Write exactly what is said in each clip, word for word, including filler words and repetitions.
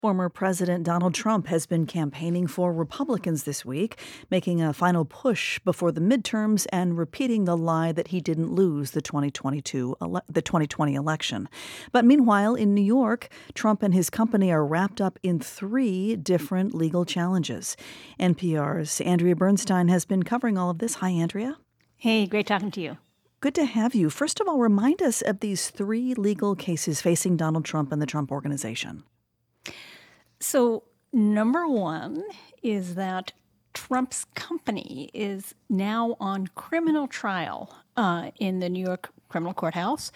Former President Donald Trump has been campaigning for Republicans this week, making a final push before the midterms and repeating the lie that he didn't lose the twenty twenty-two ele- the twenty twenty election. But meanwhile, in New York, Trump and his company are wrapped up in three different legal challenges. N P R's Andrea Bernstein has been covering all of this. Hi, Andrea. Hey, great talking to you. Good to have you. First of all, remind us of these three legal cases facing Donald Trump and the Trump Organization. So, number one is that Trump's company is now on criminal trial uh, in the New York criminal courthouse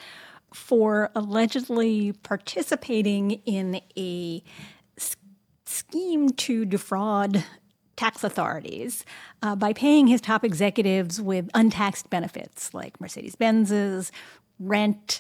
for allegedly participating in a s- scheme to defraud tax authorities uh, by paying his top executives with untaxed benefits like Mercedes-Benz's, rent,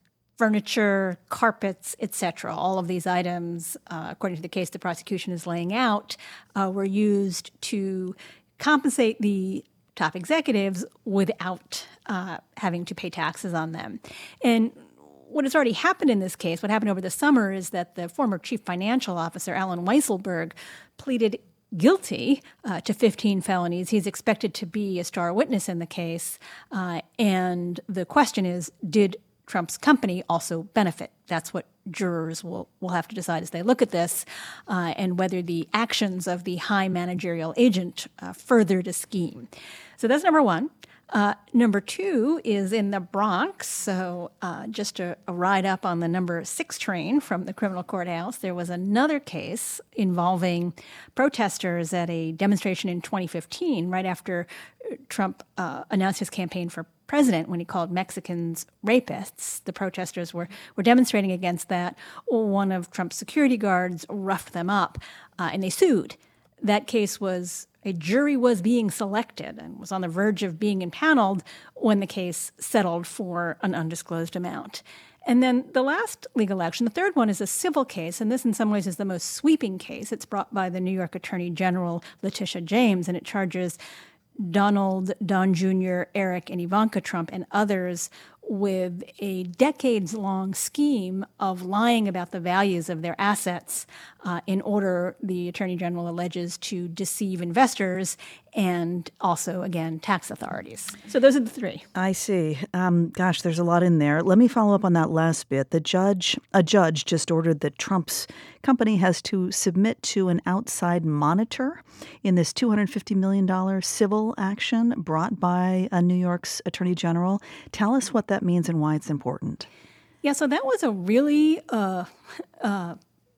furniture, carpets, et cetera. All of these items, uh, according to the case the prosecution is laying out, uh, were used to compensate the top executives without uh, having to pay taxes on them. And what has already happened in this case, what happened over the summer, is that the former chief financial officer, Alan Weisselberg, pleaded guilty uh, to fifteen felonies. He's expected to be a star witness in the case. Uh, and the question is, did Trump's company also benefit? That's what jurors will, will have to decide as they look at this, uh, and whether the actions of the high managerial agent uh, furthered a scheme. So that's number one. Uh, number two is in the Bronx. So uh, just a, a ride up on the number six train from the criminal courthouse, there was another case involving protesters at a demonstration in twenty fifteen, right after Trump uh, announced his campaign for president when he called Mexicans rapists. The protesters were, were demonstrating against that. One of Trump's security guards roughed them up, uh, and they sued. That case was, a jury was being selected and was on the verge of being impaneled when the case settled for an undisclosed amount. And then the last legal action, the third one, is a civil case, and this in some ways is the most sweeping case. It's brought by the New York Attorney General Letitia James, and it charges Donald, Don Junior, Eric, and Ivanka Trump and others with a decades-long scheme of lying about the values of their assets uh, in order, the Attorney General alleges, to deceive investors and also, again, tax authorities. So those are the three. I see. Um, gosh, there's a lot in there. Let me follow up on that last bit. The judge, a judge just ordered that Trump's company has to submit to an outside monitor in this two hundred fifty million dollars civil action brought by a New York's Attorney General. Tell us what that means and why it's important. Yeah, so that was a really uh, uh,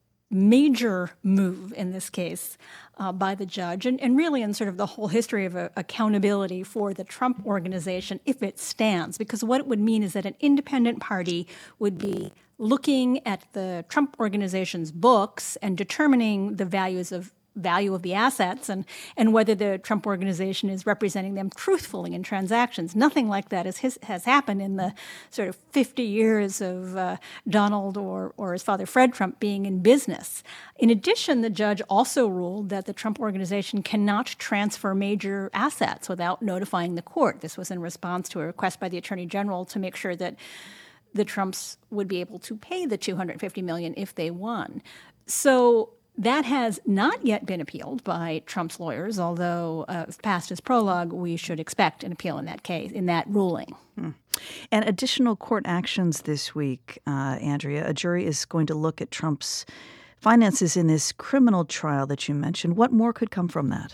major move in this case uh, by the judge, and, and really in sort of the whole history of uh, accountability for the Trump Organization, if it stands. Because what it would mean is that an independent party would be looking at the Trump Organization's books and determining the values of value of the assets and, and whether the Trump Organization is representing them truthfully in transactions. Nothing like that is, his, has happened in the sort of fifty years of uh, Donald or, or his father Fred Trump being in business. In addition, the judge also ruled that the Trump Organization cannot transfer major assets without notifying the court. This was in response to a request by the Attorney General to make sure that the Trumps would be able to pay the two hundred fifty million dollars if they won. So that has not yet been appealed by Trump's lawyers, although uh, past his prologue, we should expect an appeal in that case, in that ruling. Hmm. And additional court actions this week, uh, Andrea. A jury is going to look at Trump's finances in this criminal trial that you mentioned. What more could come from that?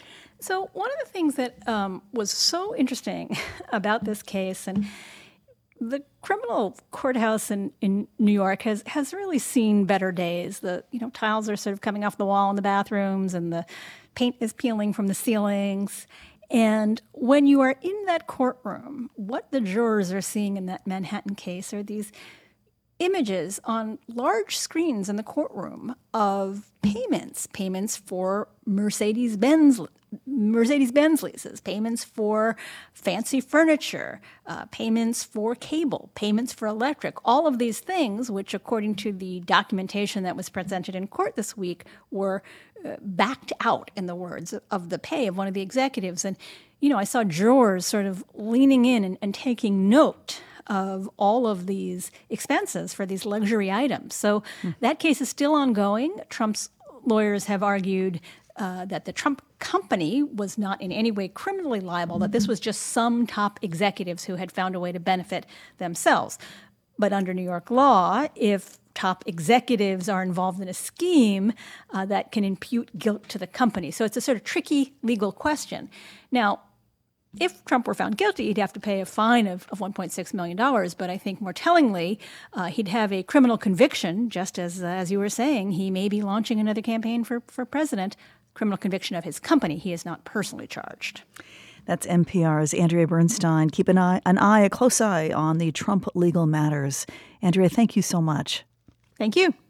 So one of the things that um, was so interesting about this case, and the criminal courthouse in, in New York has, has really seen better days. The you know tiles are sort of coming off the wall in the bathrooms, and the paint is peeling from the ceilings. And when you are in that courtroom, what the jurors are seeing in that Manhattan case are these images on large screens in the courtroom of payments, payments for Mercedes-Benz Mercedes-Benz leases, payments for fancy furniture, uh, payments for cable, payments for electric, all of these things, which according to the documentation that was presented in court this week, were uh, backed out, in the words of the pay of one of the executives. And, you know, I saw jurors sort of leaning in and, and taking note of all of these expenses for these luxury items. So hmm. that case is still ongoing. Trump's lawyers have argued uh, that the Trump company was not in any way criminally liable, mm-hmm. that this was just some top executives who had found a way to benefit themselves. But under New York law, if top executives are involved in a scheme, uh, that can impute guilt to the company. So it's a sort of tricky legal question. Now, if Trump were found guilty, he'd have to pay a fine of, of one point six million dollars. But I think more tellingly, uh, he'd have a criminal conviction, just as, uh, as you were saying, he may be launching another campaign for, for president, criminal conviction of his company. He is not personally charged. That's N P R's Andrea Bernstein. Keep an eye, an eye, a close eye on the Trump legal matters. Andrea, thank you so much. Thank you.